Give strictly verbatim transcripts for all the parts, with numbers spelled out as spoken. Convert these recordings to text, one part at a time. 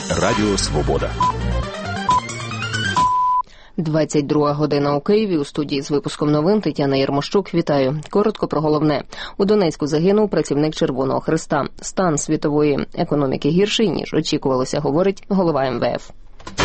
Радіо Свобода. двадцять друга година у Києві. У студії з випуском новин Тетяна Єрмощук. Вітаю. Коротко про головне. У Донецьку загинув працівник Червоного Хреста. Стан світової економіки гірший, ніж очікувалося, говорить голова ем ве еф.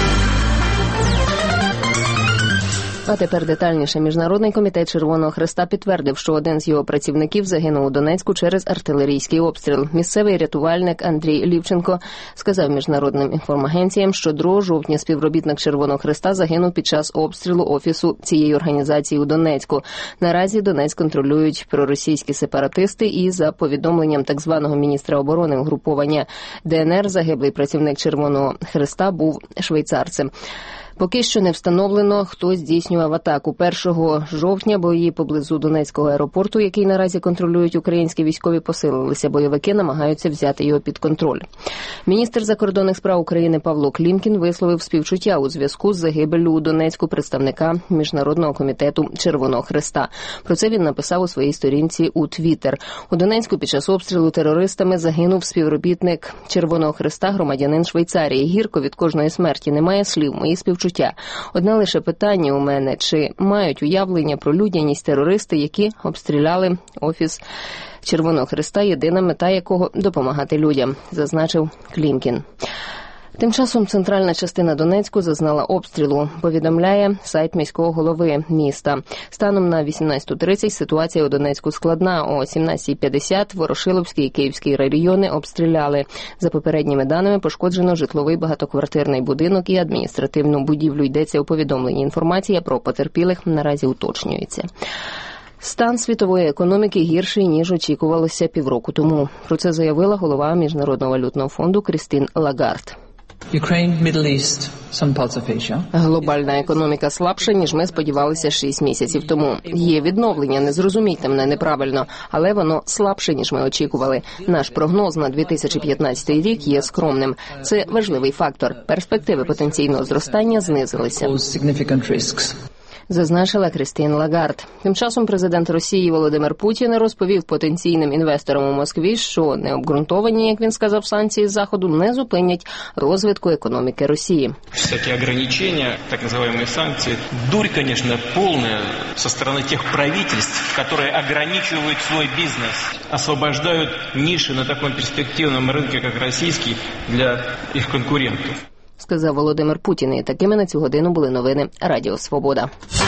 А тепер детальніше. Міжнародний комітет Червоного Хреста підтвердив, що один з його працівників загинув у Донецьку через артилерійський обстріл. Місцевий рятувальник Андрій Лівченко сказав міжнародним інформагенціям, що другого жовтня співробітник Червоного Хреста загинув під час обстрілу офісу цієї організації у Донецьку. Наразі Донець контролюють проросійські сепаратисти і, за повідомленням так званого міністра оборони угруповання де ен ер, загиблий працівник Червоного Хреста був швейцарцем. Поки що не встановлено, хто здійснював атаку. першого жовтня бої поблизу Донецького аеропорту, який наразі контролюють українські військові, посилилися. Бойовики намагаються взяти його під контроль. Міністр закордонних справ України Павло Клімкін висловив співчуття у зв'язку з загибеллю у Донецьку представника Міжнародного комітету Червоного Хреста. Про це він написав у своїй сторінці у Твіттер. У Донецьку під час обстрілу терористами загинув співробітник Червоного Хреста, громадянин Швейцарії. Гірко від кожної смерті. Немає слів. Мої співчуття. Одне лише питання у мене, чи мають уявлення про людяність терористи, які обстріляли офіс Червоного Хреста, єдина мета якого – допомагати людям, зазначив Клімкін. Тим часом центральна частина Донецьку зазнала обстрілу, повідомляє сайт міського голови міста. Станом на вісімнадцята тридцять ситуація у Донецьку складна. О сімнадцята п'ятдесят Ворошиловський і Київський райони обстріляли. За попередніми даними пошкоджено житловий багатоквартирний будинок і адміністративну будівлю. Йдеться у повідомленні. Інформація про потерпілих наразі уточнюється. Стан світової економіки гірший, ніж очікувалося півроку тому. Про це заявила голова Міжнародного валютного фонду Крістін Лагард. Ukraine, Middle East, some parts of Asia. Глобальна економіка слабша, ніж ми сподівалися шість місяців тому. Є відновлення, не зрозумійте мене неправильно, але воно слабше, ніж ми очікували. Наш прогноз на дві тисячі п'ятнадцятий рік є скромним. Це важливий фактор. Перспективи потенційного зростання знизилися, зазначила Крістін Лагард. Тим часом президент Росії Володимир Путін розповів потенційним інвесторам у Москві, що необґрунтовані, як він сказав, санкції Заходу не зупинять розвитку економіки Росії. Всякі ограничення, так називаємо санкції, дурь, звісно, повна зі сторони тих правительств, які ограничують свій бізнес, освобождають ніші на такому перспективному ринку, як російський, для їх конкурентів. Сказав Володимир Путін. І такими на цю годину були новини Радіо Свобода.